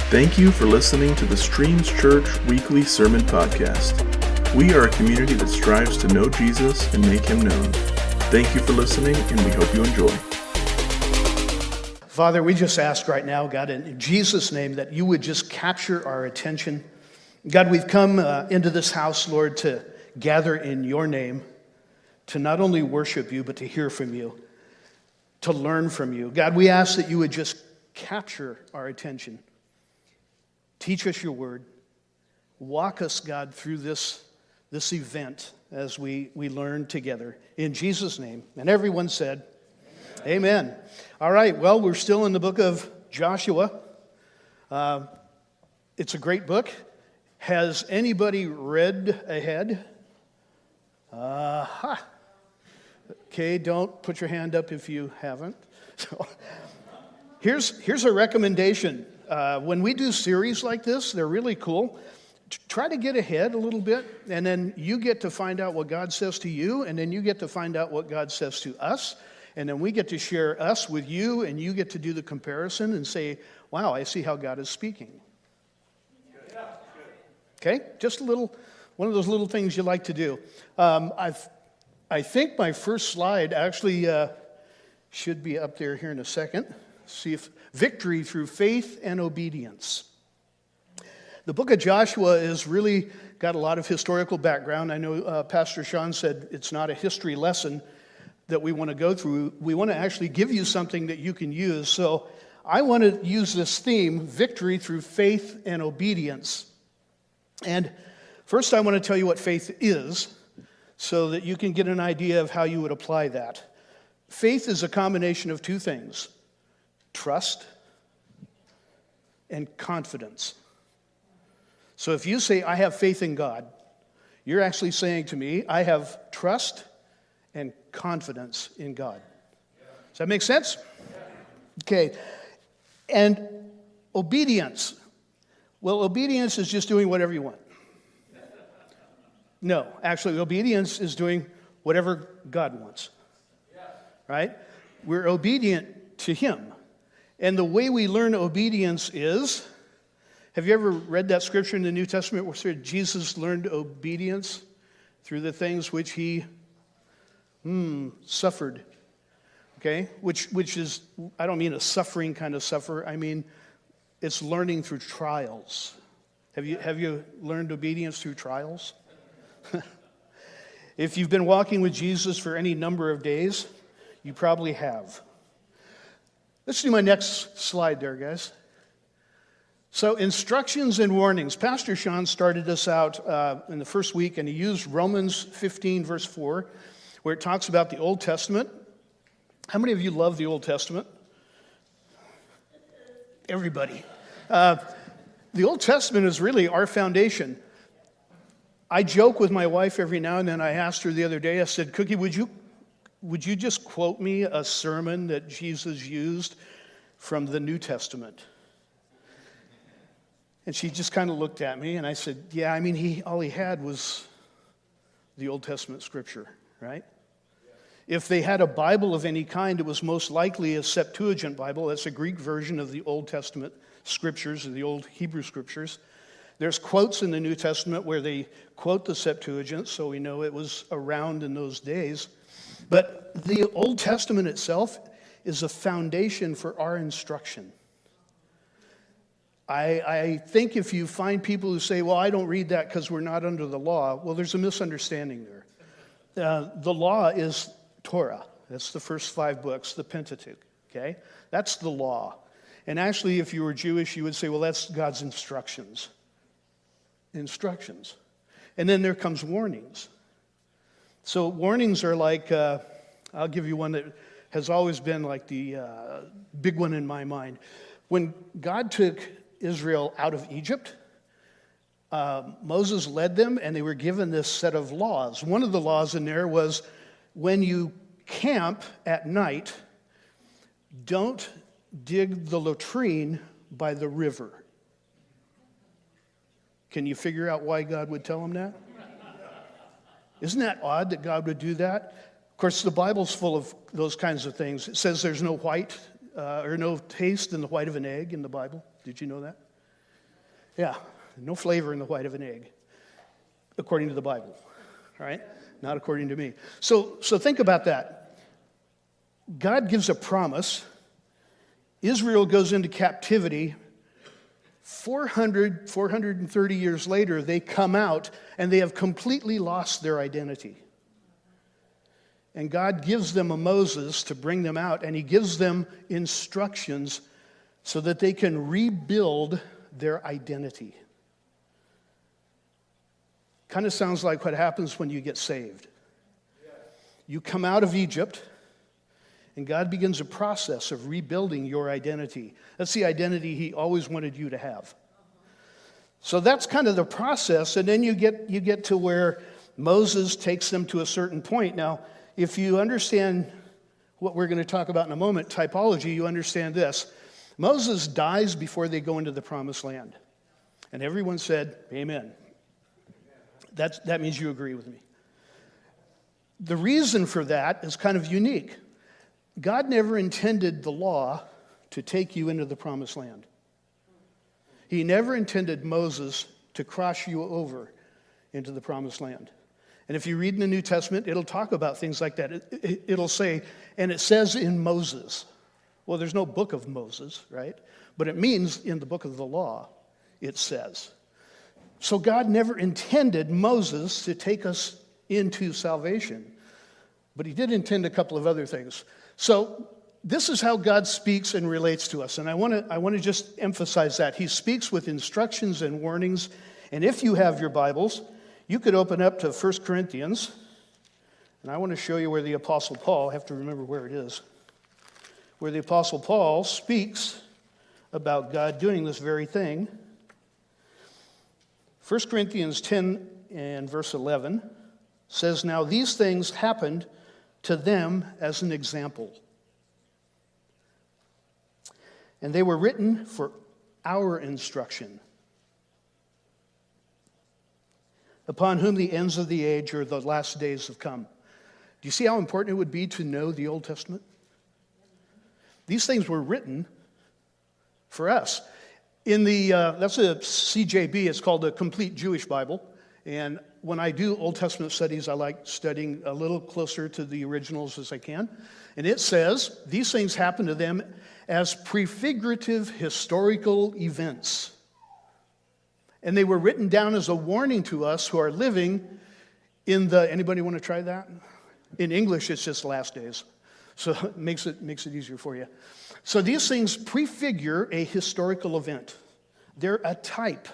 Thank you for listening to the Streams Church Weekly Sermon Podcast. We are a community that strives to know Jesus and make him known. Thank you for listening, and we hope you enjoy. Father, we just ask right now, God, in Jesus' name, that you would just capture our attention. God, we've come into this house, Lord, to gather in your name, to not only worship you, but to hear from you, to learn from you. God, we ask that you would just capture our attention. Teach us your word. Walk us, God, through this event as we learn together. In Jesus' name. And everyone said, Amen. All right, well, we're still in the book of Joshua. It's a great book. Has anybody read ahead? Okay, don't put your hand up if you haven't. So, here's a recommendation. When we do series like this, they're really cool. Try to get ahead a little bit, and then you get to find out what God says to you, and then you get to find out what God says to us, and then we get to share us with you, and you get to do the comparison and say, wow, I see how God is speaking. Okay? Just one of those little things you like to do. I think my first slide actually should be up there here in a second. See if victory through faith and obedience. The book of Joshua is really got a lot of historical background. I know Pastor Sean said it's not a history lesson that we want to go through. We want to actually give you something that you can use. So I want to use this theme, victory through faith and obedience. And first I want to tell you what faith is so that you can get an idea of how you would apply that. Faith is a combination of two things. Trust and confidence. So if you say, I have faith in God, you're actually saying to me, I have trust and confidence in God. Does that make sense? Okay. And obedience. Well, obedience is just doing whatever you want. No, actually, obedience is doing whatever God wants. Right? We're obedient to him. And the way we learn obedience is, have you ever read that scripture in the New Testament where Jesus learned obedience through the things which he suffered? Okay? Which is, I don't mean a suffering kind of suffer. I mean, it's learning through trials. Have you learned obedience through trials? If you've been walking with Jesus for any number of days, you probably have. Let's do my next slide there, guys. So instructions and warnings. Pastor Sean started us out in the first week, and he used Romans 15, verse 4, where it talks about the Old Testament. How many of you love the Old Testament? Everybody. The Old Testament is really our foundation. I joke with my wife every now and then. I asked her the other day, I said, Cookie, would you just quote me a sermon that Jesus used from the New Testament? And she just kind of looked at me, and I said, yeah, I mean, all he had was the Old Testament scripture, right? If they had a Bible of any kind, it was most likely a Septuagint Bible. That's a Greek version of the Old Testament scriptures, of the Old Hebrew scriptures. There's quotes in the New Testament where they quote the Septuagint, so we know it was around in those days. But the Old Testament itself is a foundation for our instruction. I think if you find people who say, well, I don't read that because we're not under the law, well, there's a misunderstanding there. The law is Torah. That's the first 5 books, the Pentateuch, okay? That's the law. And actually, if you were Jewish, you would say, well, that's God's instructions. Instructions. And then there comes warnings. So warnings are like, I'll give you one that has always been like the big one in my mind. When God took Israel out of Egypt, Moses led them, and they were given this set of laws. One of the laws in there was when you camp at night, don't dig the latrine by the river. Can you figure out why God would tell them that? Isn't that odd that God would do that? Of course, the Bible's full of those kinds of things. It says there's no white or no taste in the white of an egg in the Bible. Did you know that? Yeah, no flavor in the white of an egg, according to the Bible, all right? Not according to me. So think about that. God gives a promise. Israel goes into captivity. 430 years later, they come out, and they have completely lost their identity. And God gives them a Moses to bring them out, and he gives them instructions so that they can rebuild their identity. Kind of sounds like what happens when you get saved. You come out of Egypt, and God begins a process of rebuilding your identity. That's the identity he always wanted you to have. So that's kind of the process, and then you get to where Moses takes them to a certain point. Now, if you understand what we're going to talk about in a moment, typology, you understand this. Moses dies before they go into the promised land. And everyone said, amen. That means you agree with me. The reason for that is kind of unique. God never intended the law to take you into the promised land. He never intended Moses to cross you over into the promised land. And if you read in the New Testament, it'll talk about things like that. It'll say, and it says in Moses. Well, there's no book of Moses, right? But it means in the book of the law, it says. So God never intended Moses to take us into salvation. But he did intend a couple of other things. So this is how God speaks and relates to us. And I want to just emphasize that. He speaks with instructions and warnings. And if you have your Bibles, you could open up to 1 Corinthians. And I want to show you where the Apostle Paul, I have to remember where it is, where the Apostle Paul speaks about God doing this very thing. 1 Corinthians 10 and verse 11 says, "Now these things happened to them as an example. And they were written for our instruction, upon whom the ends of the age or the last days have come." Do you see how important it would be to know the Old Testament? These things were written for us. In the that's a CJB. It's called the Complete Jewish Bible. And when I do Old Testament studies, I like studying a little closer to the originals as I can. And it says these things happened to them as prefigurative historical events. And they were written down as a warning to us who are living in the, anybody want to try that? In English, it's just last days. So it makes it easier for you. So these things prefigure a historical event. They're a type.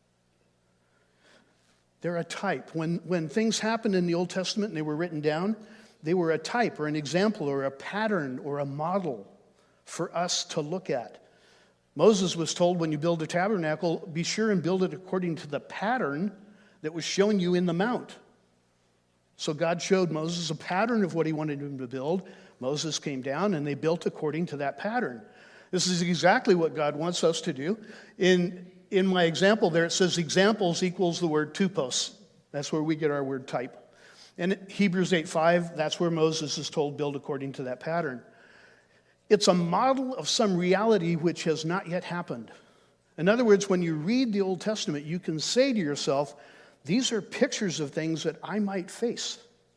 They're a type. When things happened in the Old Testament and they were written down, they were a type or an example or a pattern or a model for us to look at. Moses was told, when you build a tabernacle, be sure and build it according to the pattern that was shown you in the mount. So God showed Moses a pattern of what he wanted him to build. Moses came down and they built according to that pattern. This is exactly what God wants us to do. In my example there, it says examples equals the word tupos. That's where we get our word type. And Hebrews 8:5, that's where Moses is told build according to that pattern. It's a model of some reality which has not yet happened. In other words, when you read the Old Testament, you can say to yourself, these are pictures of things that I might face.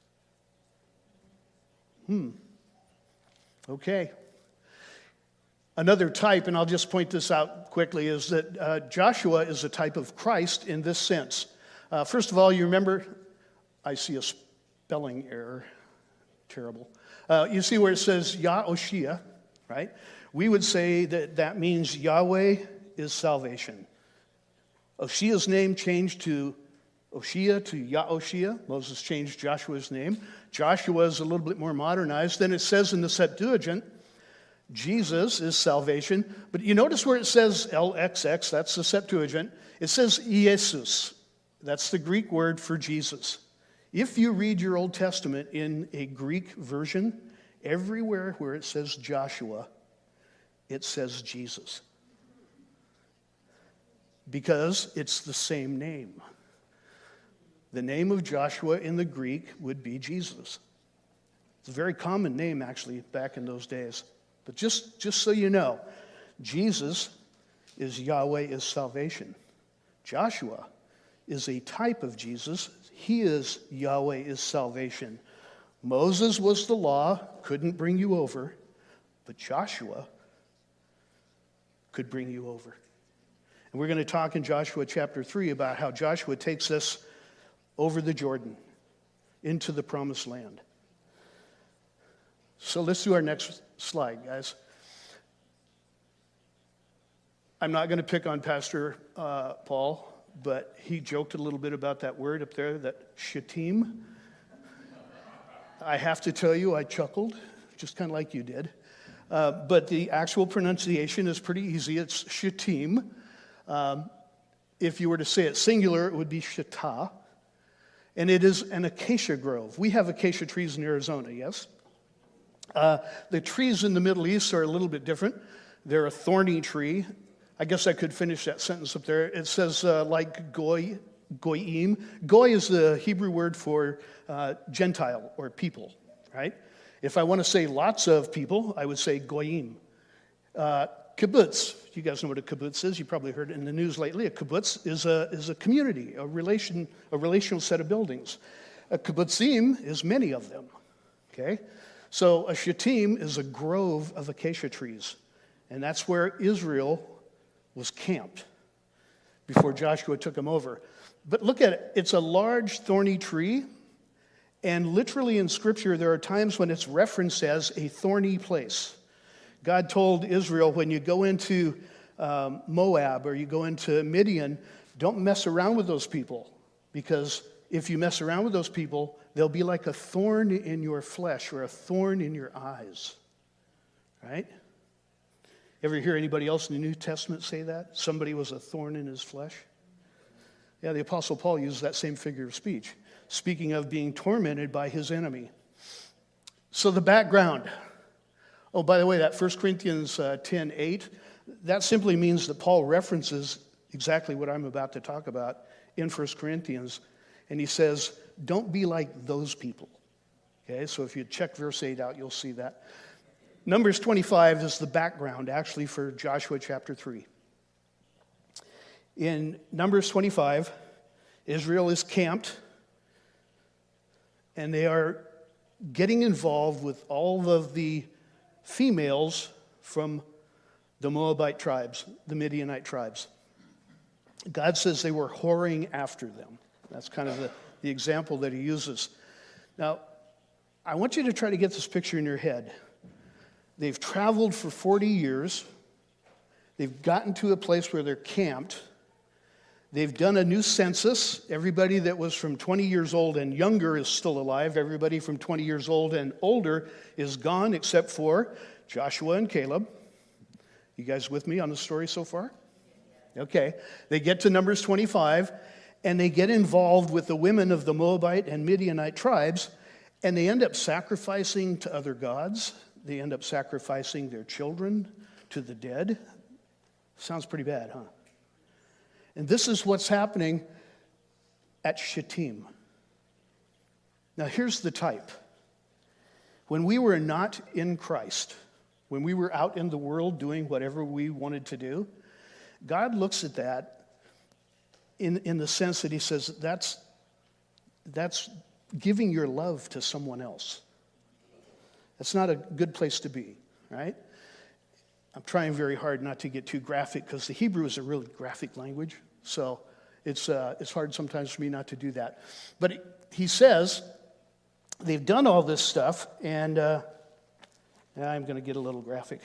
Okay. Another type, and I'll just point this out quickly, is that Joshua is a type of Christ in this sense. First of all, you remember, I see a spelling error. Terrible. You see where it says Yah-Oshia, right? We would say that means Yahweh is salvation. Oshia's name changed to Oshia to Yah-Oshia. Moses changed Joshua's name. Joshua is a little bit more modernized. Then it says in the Septuagint, Jesus is salvation. But you notice where it says LXX, that's the Septuagint. It says Iesus. That's the Greek word for Jesus. If you read your Old Testament in a Greek version, everywhere where it says Joshua, it says Jesus. Because it's the same name. The name of Joshua in the Greek would be Jesus. It's a very common name, actually, back in those days. But just so you know, Jesus is Yahweh is salvation. Joshua is a type of Jesus. He is Yahweh, is salvation. Moses was the law, couldn't bring you over, but Joshua could bring you over. And we're going to talk in Joshua chapter 3 about how Joshua takes us over the Jordan into the promised land. So let's do our next slide, guys. I'm not going to pick on Pastor Paul, but he joked a little bit about that word up there, that Shittim. I have to tell you, I chuckled, just kind of like you did. But the actual pronunciation is pretty easy. It's Shittim. If you were to say it singular, it would be Shittah. And it is an acacia grove. We have acacia trees in Arizona, yes? The trees in the Middle East are a little bit different. They're a thorny tree. I guess I could finish that sentence up there. It says like goyim. Goy is the Hebrew word for Gentile or people, right? If I want to say lots of people, I would say goyim. Kibbutz. You guys know what a kibbutz is. You probably heard it in the news lately. A kibbutz is a community, a relational set of buildings. A kibbutzim is many of them. Okay, so a shittim is a grove of acacia trees, and that's where Israel was camped before Joshua took them over. But look at it. It's a large thorny tree, and literally in Scripture there are times when it's referenced as a thorny place. God told Israel, when you go into Moab or you go into Midian, don't mess around with those people, because if you mess around with those people, they'll be like a thorn in your flesh or a thorn in your eyes, right? Ever hear anybody else in the New Testament say that? Somebody was a thorn in his flesh? Yeah, the Apostle Paul used that same figure of speech, speaking of being tormented by his enemy. So the background. Oh, by the way, that 1 Corinthians 10:8, that simply means that Paul references exactly what I'm about to talk about in 1 Corinthians. And he says, don't be like those people. Okay, so if you check verse 8 out, you'll see that. Numbers 25 is the background, actually, for Joshua chapter 3. In Numbers 25, Israel is camped, and they are getting involved with all of the females from the Moabite tribes, the Midianite tribes. God says they were whoring after them. That's kind of the example that he uses. Now, I want you to try to get this picture in your head. They've traveled for 40 years. They've gotten to a place where they're camped. They've done a new census. Everybody that was from 20 years old and younger is still alive. Everybody from 20 years old and older is gone, except for Joshua and Caleb. You guys with me on the story so far? Okay. They get to Numbers 25, and they get involved with the women of the Moabite and Midianite tribes, and they end up sacrificing to other gods. They end up sacrificing their children to the dead. Sounds pretty bad, huh? And this is what's happening at Shittim. Now, here's the type. When we were not in Christ, when we were out in the world doing whatever we wanted to do, God looks at that in the sense that he says, that's giving your love to someone else. That's not a good place to be, right? I'm trying very hard not to get too graphic, because the Hebrew is a really graphic language, so it's hard sometimes for me not to do that. But he says they've done all this stuff, and I'm going to get a little graphic.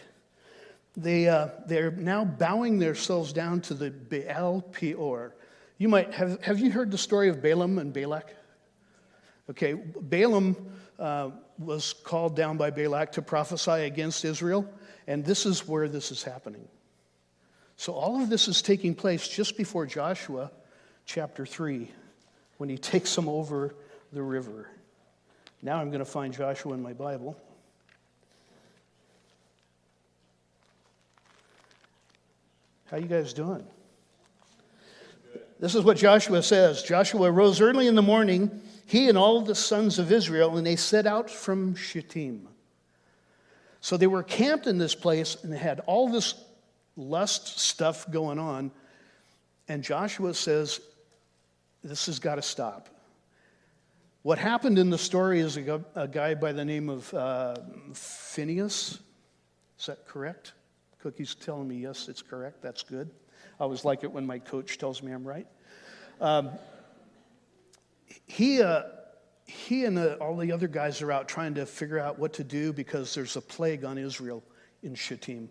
They're now bowing themselves down to the Baal Peor. You might have you heard the story of Balaam and Balak? Okay, Balaam was called down by Balak to prophesy against Israel, and this is where this is happening. So all of this is taking place just before Joshua chapter 3, when he takes them over the river. Now I'm going to find Joshua in my Bible. How you guys doing? This is what Joshua says. Joshua rose early in the morning, he and all the sons of Israel, and they set out from Shittim. So they were camped in this place, and they had all this lust stuff going on. And Joshua says, this has got to stop. What happened in the story is a guy by the name of Phinehas. Is that correct? Cookie's telling me, yes, it's correct. That's good. I always like it when my coach tells me I'm right. He and all the other guys are out trying to figure out what to do because there's a plague on Israel in Shittim.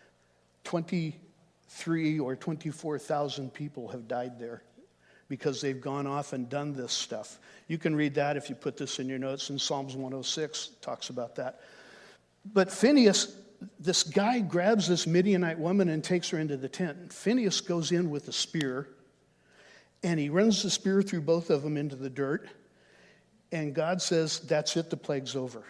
23 or 24,000 people have died there because they've gone off and done this stuff. You can read that if you put this in your notes in Psalms 106, talks about that. But Phinehas, this guy grabs this Midianite woman and takes her into the tent. And Phinehas goes in with a spear, and he runs the spear through both of them into the dirt. And God says, that's it, the plague's over.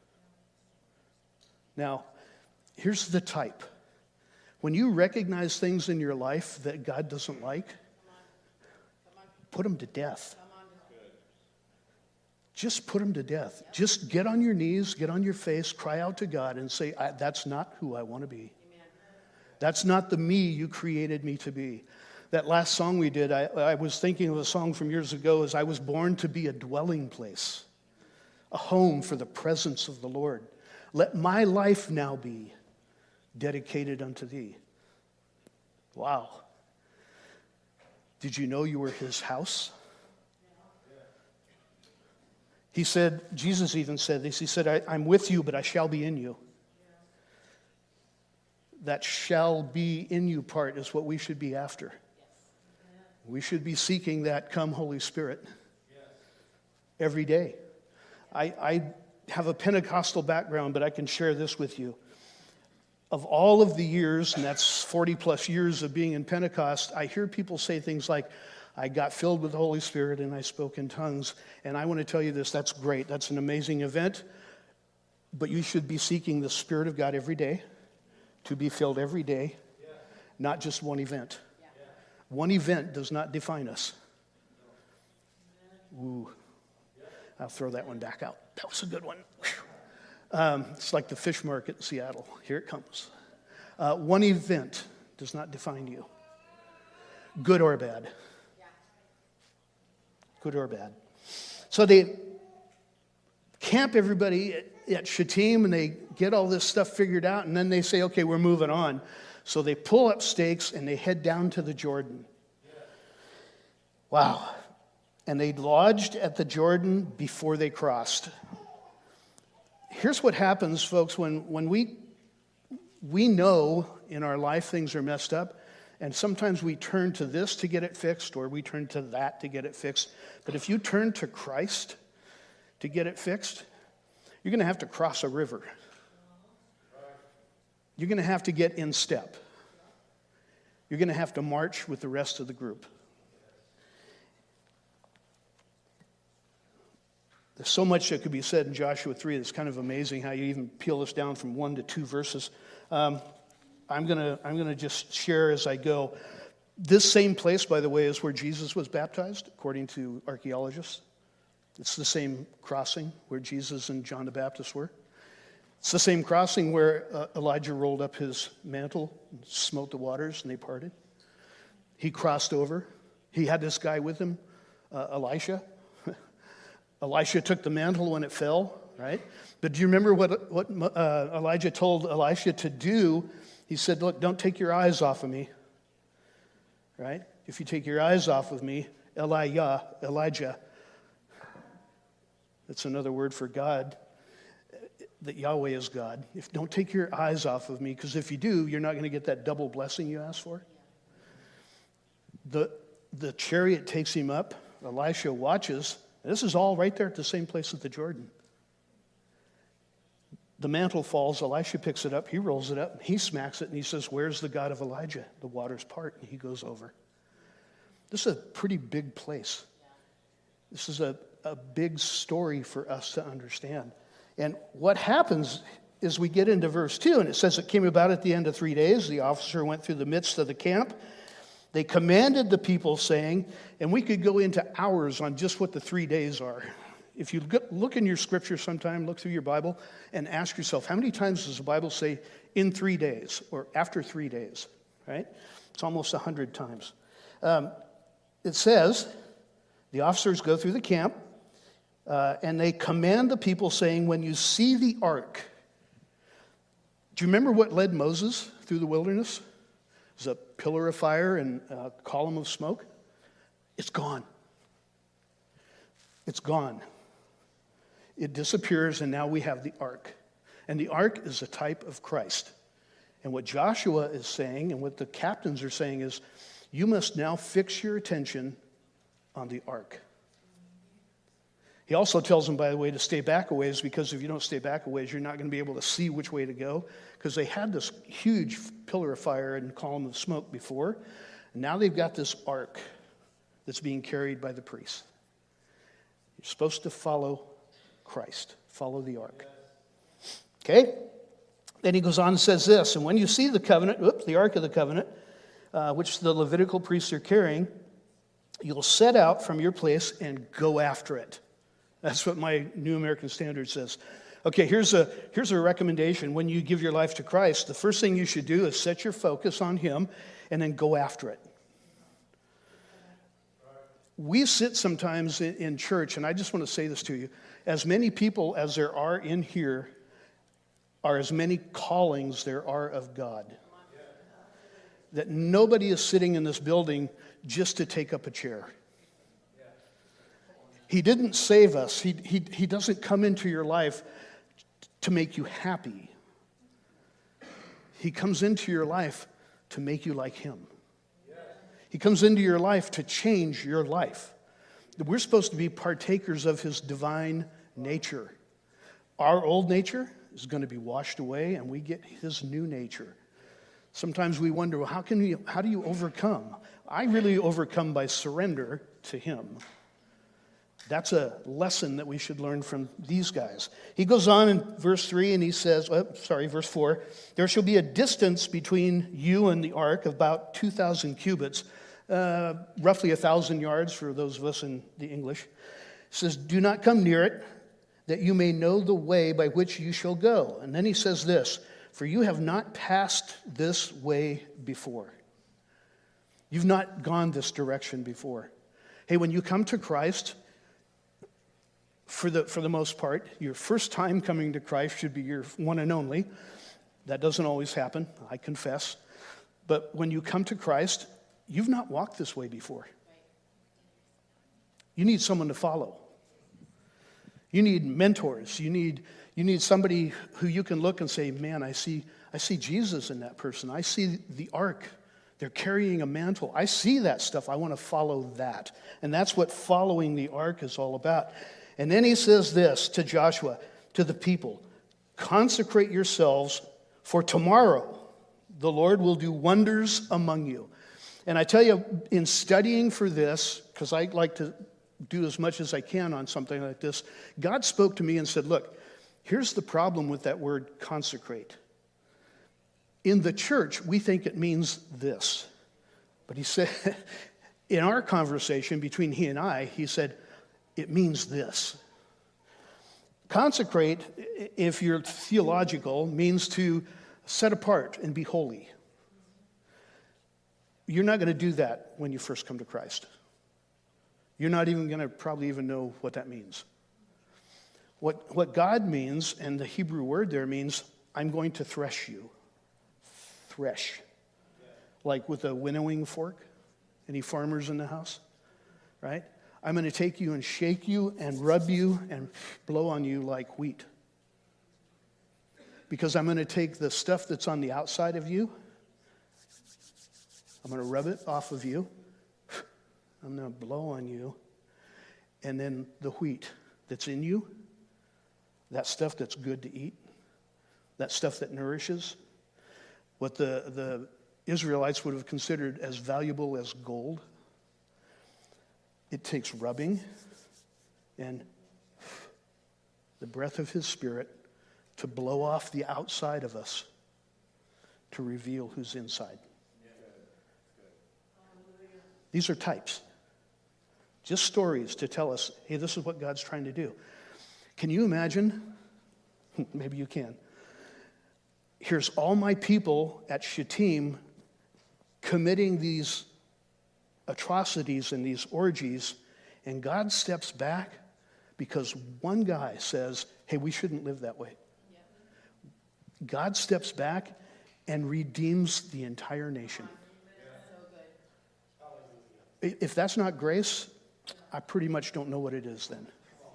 Now, here's the type. When you recognize things in your life that God doesn't like, put them to death. Just put them to death. Just get on your knees, get on your face, cry out to God and say, that's not who I want to be. That's not the me you created me to be. That last song we did, I was thinking of a song from years ago as I was born to be a dwelling place, a home for the presence of the Lord. Let my life now be dedicated unto thee. Wow. Did you know you were his house? He said, Jesus even said this, he said, I'm with you, but I shall be in you. That shall be in you part is what we should be after. We should be seeking that come Holy Spirit every day. I have a Pentecostal background, but I can share this with you. Of all of the years, and that's 40 plus years of being in Pentecost, I hear people say things like, I got filled with the Holy Spirit and I spoke in tongues. And I want to tell you this, that's great. That's an amazing event. But you should be seeking the Spirit of God every day, to be filled every day, not just one event. One event does not define us. Ooh, I'll throw that one back out. That was a good one. It's like the fish market in Seattle. Here it comes. One event does not define you, good or bad. Good or bad. So they camp everybody at Shittim and they get all this stuff figured out, and then they say, okay, we're moving on. So they pull up stakes and they head down to the Jordan. Wow. And they lodged at the Jordan before they crossed. Here's what happens, folks, when we know in our life things are messed up, and sometimes we turn to this to get it fixed, or we turn to that to get it fixed. But if you turn to Christ to get it fixed, you're going to have to cross a river. You're going to have to get in step. You're going to have to march with the rest of the group. There's so much that could be said in Joshua 3 that's kind of amazing how you even peel this down from 1 to 2 verses. I'm gonna just share as I go. This same place, by the way, is where Jesus was baptized, according to archaeologists. It's the same crossing where Jesus and John the Baptist were. It's the same crossing where Elijah rolled up his mantle and smote the waters and they parted. He crossed over. He had this guy with him, Elisha. Elisha took the mantle when it fell, right? But do you remember what Elijah told Elisha to do? He said, look, don't take your eyes off of me, right? If you take your eyes off of me, Elijah, that's another word for God, that Yahweh is God. Don't take your eyes off of me, because if you do, you're not going to get that double blessing you asked for. The chariot takes him up. Elisha watches. This is all right there at the same place at the Jordan. The mantle falls, Elisha picks it up, he rolls it up, he smacks it, and he says, where's the God of Elijah? The waters part, and he goes over. This is a pretty big place. This is a big story for us to understand. And what happens is we get into verse 2, and it says it came about at the end of 3 days. The officer went through the midst of the camp. They commanded the people, saying, and we could go into hours on just what the 3 days are. If you look in your scripture sometime, look through your Bible, and ask yourself, how many times does the Bible say in 3 days or after 3 days, right? It's almost 100 times. It says, the officers go through the camp, and they command the people, saying, when you see the ark. Do you remember what led Moses through the wilderness? It was a pillar of fire and a column of smoke. It's gone. It's gone. It disappears, and now we have the ark. And the ark is a type of Christ. And what Joshua is saying, and what the captains are saying is, you must now fix your attention on the ark. He also tells them, by the way, to stay back a ways, because if you don't stay back a ways, you're not going to be able to see which way to go, because they had this huge pillar of fire and column of smoke before. And now they've got this ark that's being carried by the priests. You're supposed to follow Christ, follow the ark. Okay? Then he goes on and says this, and when you see the covenant, the ark of the covenant, which the Levitical priests are carrying, you'll set out from your place and go after it. That's what my New American Standard says. Okay, here's a recommendation. When you give your life to Christ, the first thing you should do is set your focus on Him and then go after it. We sit sometimes in church, and I just want to say this to you. As many people as there are in here are as many callings there are of God. That nobody is sitting in this building just to take up a chair. He didn't save us. He doesn't come into your life to make you happy. He comes into your life to make you like Him. He comes into your life to change your life. We're supposed to be partakers of His divine nature. Our old nature is going to be washed away, and we get His new nature. Sometimes we wonder, well, how do you overcome? I really overcome by surrender to Him. That's a lesson that we should learn from these guys. He goes on in verse 3 and he says, verse 4, there shall be a distance between you and the ark of about 2,000 cubits, roughly 1,000 yards for those of us in the English. It says, do not come near it, that you may know the way by which you shall go. And then he says this, for you have not passed this way before. You've not gone this direction before. Hey, when you come to Christ, for the most part, your first time coming to Christ should be your one and only. That doesn't always happen, I confess. But when you come to Christ, you've not walked this way before. You need someone to follow. You need mentors. You need somebody who you can look and say, man, I see Jesus in that person. I see the ark. They're carrying a mantle. I see that stuff. I want to follow that. And that's what following the ark is all about. And then he says this to Joshua, to the people, consecrate yourselves, for tomorrow the Lord will do wonders among you. And I tell you, in studying for this, because I like to do as much as I can on something like this, God spoke to me and said, look, here's the problem with that word consecrate. In the church, we think it means this. But he said, in our conversation between he and I, he said, it means this. Consecrate, if you're theological, means to set apart and be holy. You're not going to do that when you first come to Christ. You're not even going to probably even know what that means. What God means, and the Hebrew word there means, I'm going to thresh you. Thresh. Like with a winnowing fork. Any farmers in the house? Right? I'm going to take you and shake you and rub you and blow on you like wheat. Because I'm going to take the stuff that's on the outside of you, I'm going to rub it off of you, I'm going to blow on you, and then the wheat that's in you, that stuff that's good to eat, that stuff that nourishes, what the Israelites would have considered as valuable as gold, it takes rubbing and the breath of His Spirit to blow off the outside of us to reveal who's inside. These are types. Just stories to tell us, hey, this is what God's trying to do. Can you imagine? Maybe you can. Here's all my people at Shittim committing these atrocities and these orgies, and God steps back because one guy says, hey, we shouldn't live that way. God steps back and redeems the entire nation. If that's not grace, I pretty much don't know what it is then.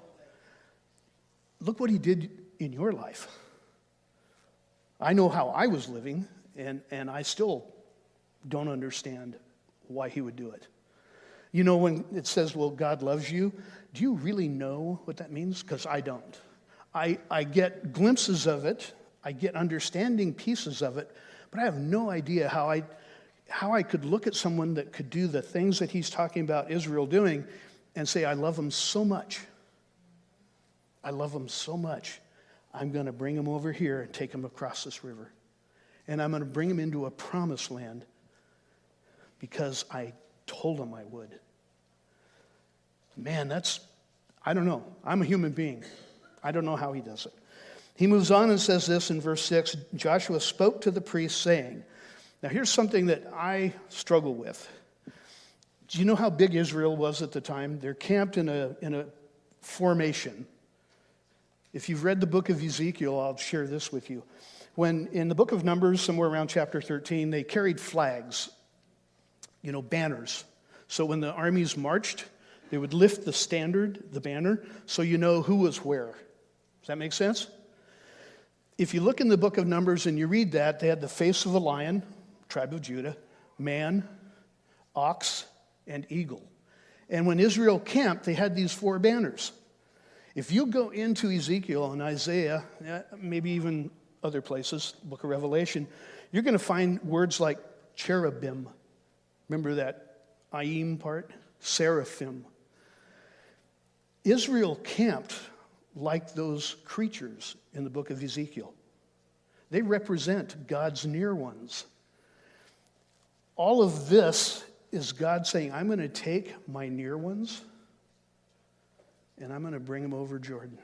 Look what he did in your life. I know how I was living, and I still don't understand why he would do it. You know, when it says, well, God loves you, do you really know what that means? Because I don't. I get glimpses of it. I get understanding pieces of it, but I have no idea how I could look at someone that could do the things that he's talking about Israel doing and say, I love them so much. I love them so much. I'm going to bring them over here and take them across this river. And I'm going to bring them into a promised land because I told them I would. Man, I don't know. I'm a human being. I don't know how he does it. He moves on and says this in verse 6, Joshua spoke to the priests saying, now here's something that I struggle with. Do you know how big Israel was at the time? They're camped in a formation. If you've read the book of Ezekiel, I'll share this with you. When in the book of Numbers, somewhere around chapter 13, they carried flags, banners. So when the armies marched, they would lift the standard, the banner, so you know who was where. Does that make sense? If you look in the book of Numbers and you read that, they had the face of a lion, tribe of Judah, man, ox, and eagle. And when Israel camped, they had these 4 banners. If you go into Ezekiel and Isaiah, maybe even other places, book of Revelation, you're going to find words like cherubim. Remember that Aim part? Seraphim. Israel camped like those creatures in the book of Ezekiel. They represent God's near ones. All of this is God saying, I'm going to take my near ones and I'm going to bring them over Jordan.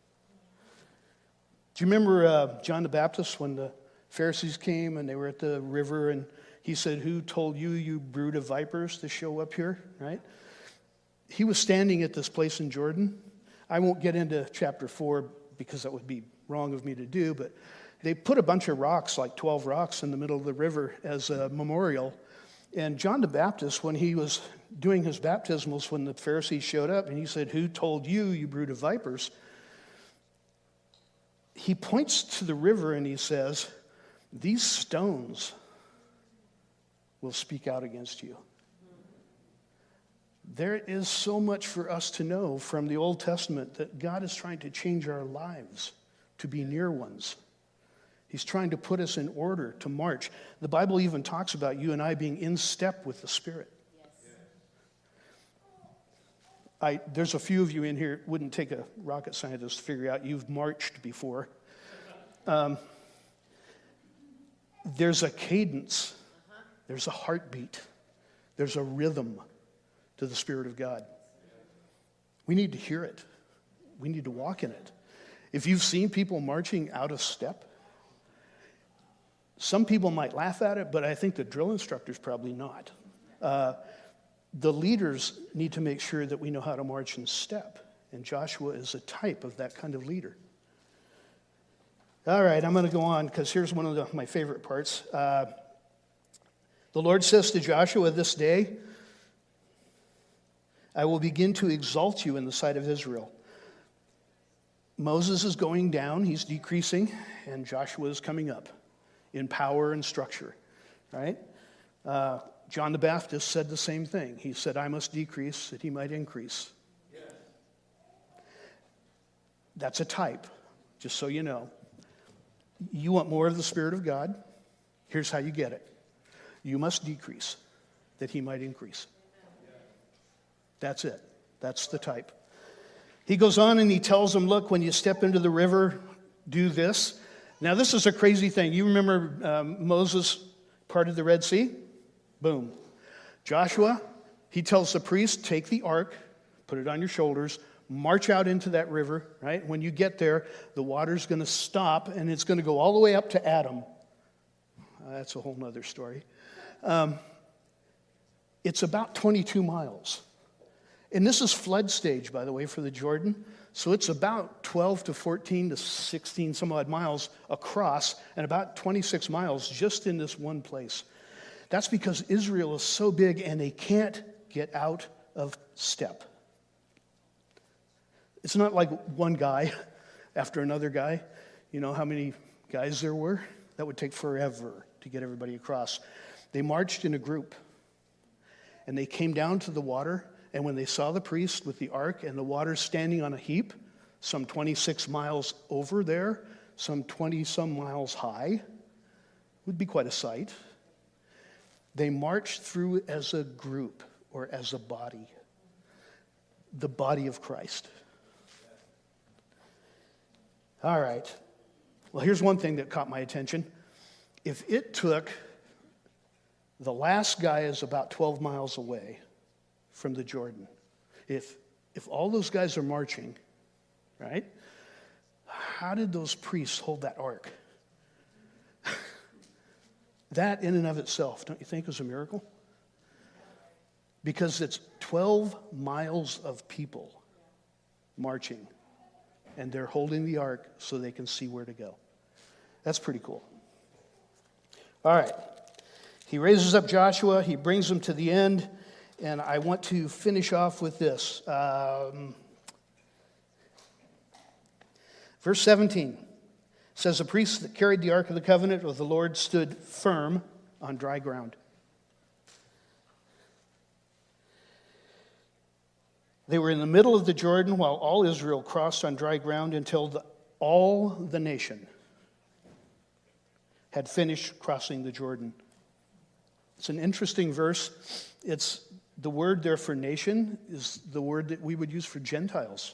Do you remember John the Baptist when the Pharisees came and they were at the river and he said, who told you, you brood of vipers, to show up here, right? He was standing at this place in Jordan. I won't get into chapter 4 because that would be wrong of me to do, but they put a bunch of rocks, like 12 rocks, in the middle of the river as a memorial. And John the Baptist, when he was doing his baptismals, when the Pharisees showed up, and he said, who told you, you brood of vipers? He points to the river and he says, these stones will speak out against you. There is so much for us to know from the Old Testament that God is trying to change our lives to be near ones. He's trying to put us in order to march. The Bible even talks about you and I being in step with the Spirit. Yes. There's a few of you in here, it wouldn't take a rocket scientist to figure out you've marched before. There's a cadence. There's a heartbeat. There's a rhythm to the Spirit of God. We need to hear it. We need to walk in it. If you've seen people marching out of step, some people might laugh at it, but I think the drill instructors probably not. The leaders need to make sure that we know how to march in step, and Joshua is a type of that kind of leader. All right, I'm going to go on because here's one of my favorite parts. The Lord says to Joshua this day, I will begin to exalt you in the sight of Israel. Moses is going down, he's decreasing, and Joshua is coming up in power and structure, right? John the Baptist said the same thing. He said, I must decrease that he might increase. Yes. That's a type, just so you know. You want more of the Spirit of God? Here's how you get it. You must decrease that he might increase. That's it. That's the type. He goes on and he tells them, look, when you step into the river, do this. Now, this is a crazy thing. You remember Moses parted the Red Sea? Boom. Joshua, he tells the priest, take the ark, put it on your shoulders, march out into that river, right? When you get there, the water's going to stop, and it's going to go all the way up to Adam. That's a whole other story. It's about 22 miles. And this is flood stage, by the way, for the Jordan. So it's about 12 to 14 to 16 some odd miles across and about 26 miles just in this one place. That's because Israel is so big and they can't get out of step. It's not like one guy after another guy. You know how many guys there were? That would take forever to get everybody across. They marched in a group, and they came down to the water, and when they saw the priest with the ark and the water standing on a heap, some 26 miles over there, some 20-some miles high, would be quite a sight. They marched through as a group or as a body, the body of Christ. All right. Well, here's one thing that caught my attention. If it took, the last guy is about 12 miles away from the Jordan. If all those guys are marching, right, how did those priests hold that ark? That in and of itself, don't you think, is a miracle? Because it's 12 miles of people marching, and they're holding the ark so they can see where to go. That's pretty cool. All right. He raises up Joshua. He brings him to the end. And I want to finish off with this. Verse 17 says, the priests that carried the Ark of the Covenant of the Lord stood firm on dry ground. They were in the middle of the Jordan while all Israel crossed on dry ground until all the nation had finished crossing the Jordan. It's an interesting verse. It's the word there for nation is the word that we would use for Gentiles.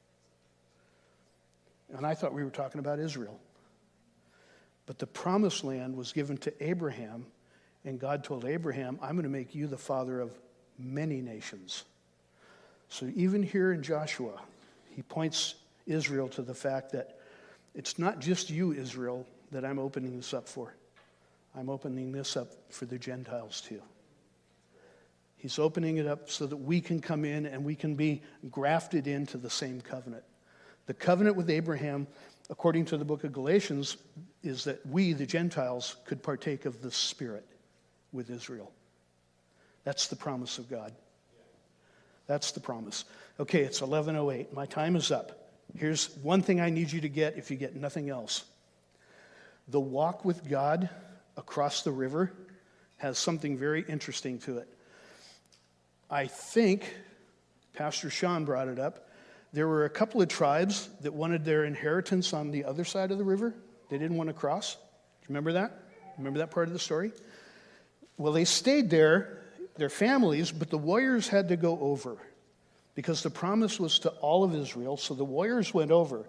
And I thought we were talking about Israel. But the promised land was given to Abraham, and God told Abraham, I'm going to make you the father of many nations. So even here in Joshua, he points Israel to the fact that it's not just you, Israel, that I'm opening this up for. I'm opening this up for the Gentiles too. He's opening it up so that we can come in and we can be grafted into the same covenant. The covenant with Abraham, according to the book of Galatians, is that we, the Gentiles, could partake of the Spirit with Israel. That's the promise of God. That's the promise. Okay, it's 11:08. My time is up. Here's one thing I need you to get if you get nothing else. The walk with God across the river has something very interesting to it. I think Pastor Sean brought it up. There were a couple of tribes that wanted their inheritance on the other side of the river. They didn't want to cross. Do you remember that? Remember that part of the story? Well, they stayed there, their families, but the warriors had to go over because the promise was to all of Israel, so the warriors went over.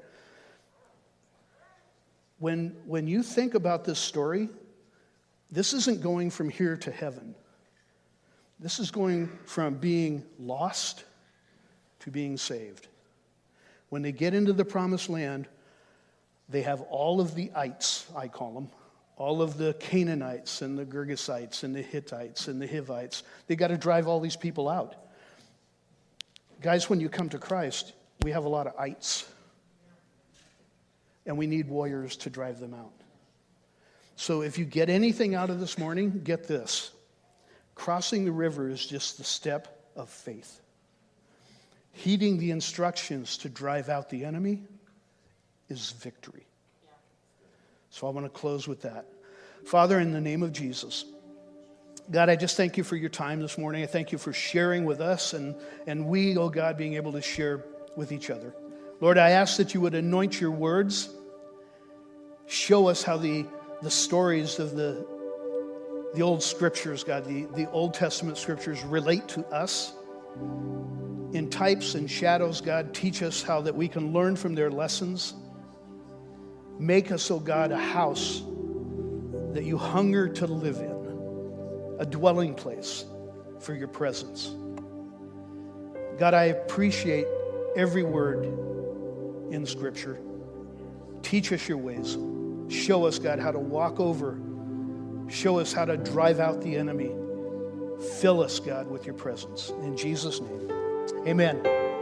When you think about this story, this isn't going from here to heaven. This is going from being lost to being saved. When they get into the promised land, they have all of the ites, I call them, all of the Canaanites and the Girgasites and the Hittites and the Hivites. They got to drive all these people out. Guys, when you come to Christ, we have a lot of ites. And we need warriors to drive them out. So if you get anything out of this morning, get this. Crossing the river is just the step of faith. Heeding the instructions to drive out the enemy is victory. So I want to close with that. Father, in the name of Jesus, God, I just thank you for your time this morning. I thank you for sharing with us and we, oh God, being able to share with each other. Lord, I ask that you would anoint your words. Show us how the stories of the old scriptures, God, the Old Testament scriptures relate to us. In types and shadows, God, teach us how that we can learn from their lessons. Make us, oh God, a house that you hunger to live in, a dwelling place for your presence. God, I appreciate every word in Scripture. Teach us your ways. Show us, God, how to walk over. Show us how to drive out the enemy Fill us, God, with your presence. In Jesus' name, amen.